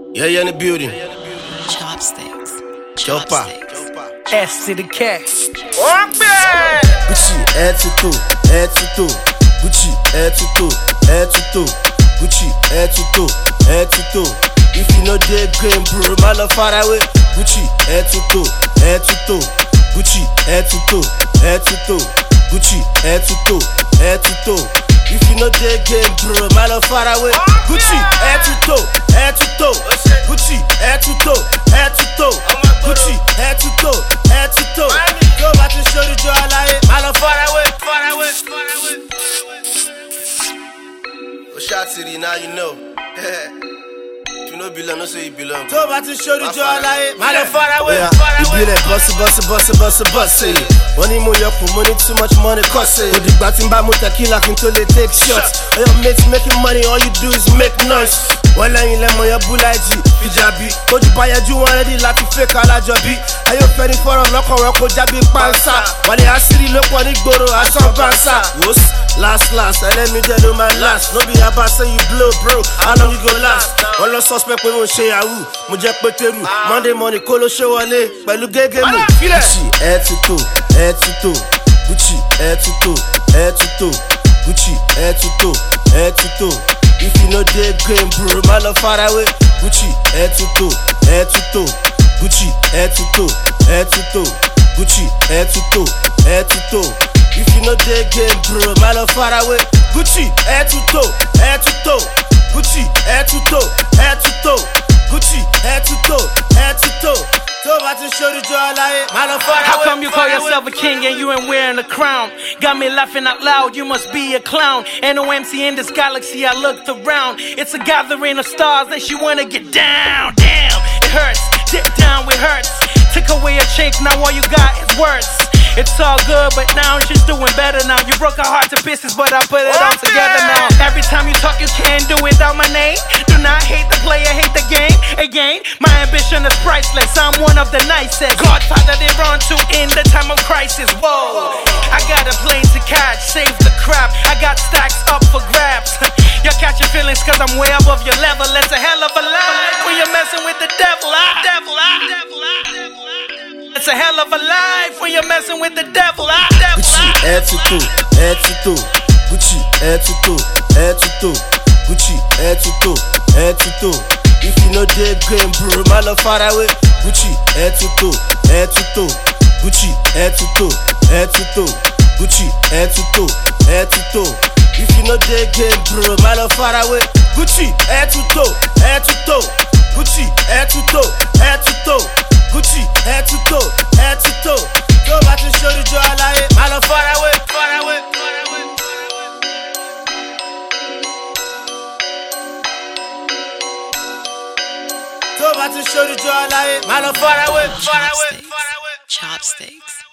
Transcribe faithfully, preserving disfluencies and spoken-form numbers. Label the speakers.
Speaker 1: Yeah, yeah, in the building.
Speaker 2: Chopsticks.
Speaker 1: Chopper.
Speaker 3: S to the cat.
Speaker 1: Gucci, head to toe, head to toe. Gucci, head to toe, head to toe. Gucci, head to toe, head to toe. If you know the game, bro, my love far away. Gucci, head to toe, head to toe. Gucci, head to toe, head to toe. Gucci, head to toe, head to toe. If you know the game, bro, my love far away. Gucci, head to toe, head to toe. Gucci, head to toe, head to toe. Gucci, head to toe, head to toe. Go back and show the joy I like. My love far away, far away, far away. Oh, Shot City, now you know. You know belong, no say you belong. Go back to show the joy I like. My love far away, far away. You be like bossy, bossy, bossy, bossy, bossy. Money more up for money, too much money cost it. With the batting by tequila until they take shots. All your mates making money, all you do is make noise. One line in lemon, your bulaji, hijabi. Hold you buy a Jew already, like you fake a la jobi. Are you ready for a lock or rock or jabi pansa? While they are city look on it, go to a some pansa. Whoops, last, last, and let me tell you my last. No be about say you blow, bro. How long you go last? All the suspect we won't share you. Mujak Peteru, Monday morning, Colo show on it. But look at me. Gucci, head to toe, head to toe. Gucci, head to toe, head to toe. Gucci, head to toe, head to toe. If you know the game, bro, my love far away. Gucci, head to toe, head to toe. Gucci, head to toe, head to toe. Gucci, head to toe, head to toe. If you know the game, bro, my love far away. Gucci, head to toe, head to toe. Gucci, head to toe, head to toe. Gucci, head to toe, head to toe. So about to show the joy I like. My love far away.
Speaker 3: How come you call yourself a king and you ain't wearing a crown? Got me laughing out loud, you must be a clown. Ain't no M C in this galaxy, I looked around. It's a gathering of stars that you wanna get down. Damn, it hurts, dip down, it hurts. Took away a check, now all you got is words. It's all good, but now she's doing better now. You broke her heart to pieces, but I put it all together now. Every time you talk, you can't do without my name. Do not hate the player, hate the game. Again, my ambition is priceless. I'm one of the nicest. Godfather they run to in the time of crisis. Whoa, I got a plane to catch, save the crap. I got stacks up for grabs. You're catching feelings cause I'm way above your level. It's a hell of a life when you're messing with the devil. Ah, devil, ah, devil, ah, devil, ah. It's a hell of a life when you're messing with the devil. Ah, devil,
Speaker 1: Gucci,
Speaker 3: ah.
Speaker 1: head to toe, head to toe. Gucci, head to toe, head to toe. Gucci, head to toe, head to toe. If you know the game, bro, my love far away. Gucci, head to toe, head to toe. Gucci, head to toe, head to toe. Gucci, head to toe, head to toe. If you know the game, bro, my love far away. Gucci, head to toe, head to toe. Gucci, head to toe, head to toe. Gucci, head to toe, head to toe. Go back and show the joy I like. My love far away, far away, far away. Go back and show the joy I like. My love far away, far away, far away.
Speaker 2: Chopsticks.